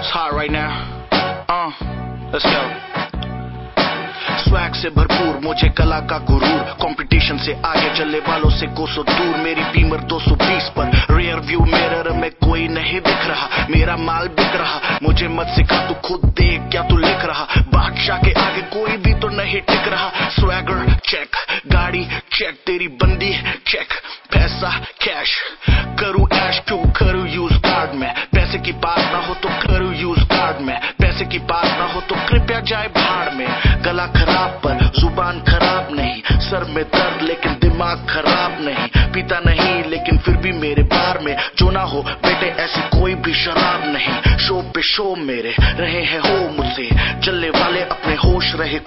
It's hot right now. Let's go. Swag से भरपूर मुझे कला का गुरूर, कंपटीशन से आगे चलने वालों से कोसों दूर। मेरी बीमर 220 पर रियर व्यू मिरर में कोई नहीं दिख रहा, मेरा माल बिक रहा। मुझे मत सिखा, तू खुद देख क्या तू लिख रहा। बादशाह के आगे कोई भी तो नहीं टिक रहा। स्वैगर चेक, गाड़ी चेक, तेरी बंदी चेक, पैसा कैश। करूँ ऐश क्यों करूँ यूज कार्ड में, पैसे की बात ना हो तो करूँ यूज कार्ड में। पैसे की बात ना हो तो कृपया जाए भाड़ में। गला खराब पर जुबान खराब नहीं, सर में दर्द लेकिन दिमाग खराब नहीं। पीता नहीं लेकिन फिर भी मेरे बार में जो ना हो बेटे ऐसी कोई भी शराब नहीं। शो पे शो मेरे रहे हैं हो मुझसे, चलने वाले अपने होश रहे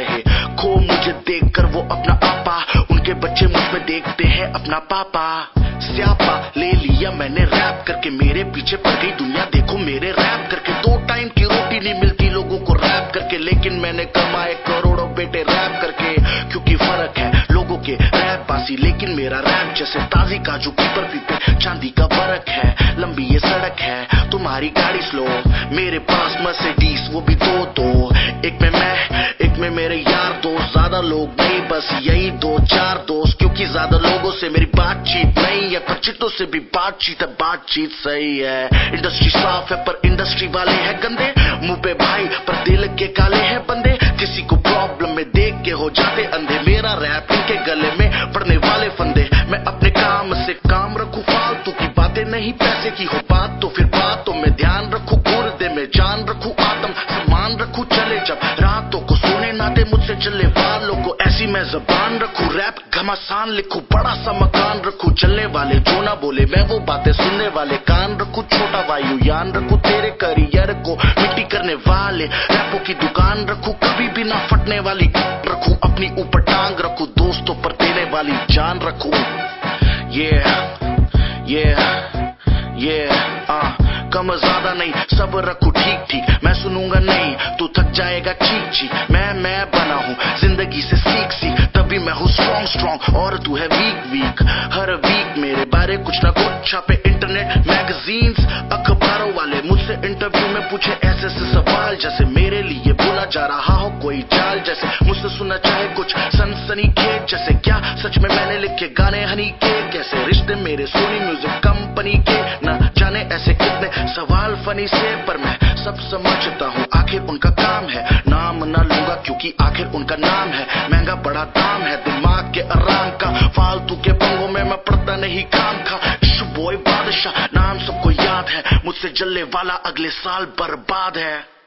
खो मुझे देखकर वो अपना आपा, उनके बच्चे मुझ में देखते हैं अपना पापा। स्यापा ले लिया मैंने रैप करके, मेरे पीछे पड़ गई दुनिया देखो मेरे रैप करके। 2 टाइम की रोटी नहीं मिलती लोगों को रैप करके, लेकिन मैंने कमाए करोड़ों बेटे रैप करके। क्योंकि फर्क है लोगों के रैप बासी, लेकिन मेरा रैप जैसे ताजी काजू की बर्फी पे चांदी का बरक है। लंबी ये सड़क है तुम्हारी गाड़ी स्लो, मेरे पास मर्सिडीज वो भी दो। एक में मैं एक में मेरे यार दोस्त, ज्यादा लोग नहीं बस यही 2-4 दोस्त। क्योंकि ज्यादा लोगों से मेरी बातचीत नहीं है, पर चिट्टों से भी बातचीत है, बातचीत सही है। इंडस्ट्री साफ है पर इंडस्ट्री वाले हैं गंदे, मुंह पे भाई पर दिल के काले हैं बंदे। किसी को प्रॉब्लम में देख के हो जाते अंधे, मेरा रैप इनके गले में पड़ने वाले फंदे। मैं अपने काम से काम रखूं, फालतू की बातें नहीं, पैसे की हो बात तो फिर बातों में ध्यान रखूं। गुर्दे में जान रखूं, आत्म सम्मान रखूं, चले जब रातों को सोने ना दे मुझसे चलने वालों को। ऐसी मैं जबान रखूं, रैप घमासान लिखूं, बड़ा सा मकान रखूं। चलने वाले जो ना बोले मैं वो बातें सुनने वाले कान रखूं। छोटा वायुयान रखूं, तेरे करियर को मिट्टी करने वाले रैपों की दुकान रखूं। कभी भी ना फटने वाली रखूं, अपनी ऊपर टांग रखूं, दोस्तों पर देने वाली जान रखूं। कम ज्यादा नहीं सब रखूं ठीक ठीक, मैं सुनूंगा नहीं तू थक जाएगा चीख चीख। मैं बना हूँ जिंदगी से सीख तभी मैं हूँ स्ट्रॉन्ग और तू है वीक। हर वीक मेरे बारे कुछ ना कुछ छापे इंटरनेट मैगजीन्स अखबारों वाले, मुझसे इंटरव्यू में पूछे ऐसे सवाल जैसे मेरे लिए बोला जा रहा हो कोई जाल। जैसे मुझसे सुनना चाहे कुछ सनसनीखेज, जैसे क्या सच में मैंने लिखे गाने हनी के, कैसे रिश्ते मेरे सोनी म्यूजिक कंपनी के। न जाने ऐसे कितने सवाल फनी से, पर मैं सब समझता हूँ आखिर उनका काम है। नाम ना लूंगा क्योंकि आखिर उनका नाम है, महंगा बड़ा दाम है दिमाग के आराम का। फालतू के पंगों में मैं पड़ता नहीं काम खा। बॉय बादशाह नाम सबको याद है, मुझसे जलने वाला अगले साल बर्बाद है।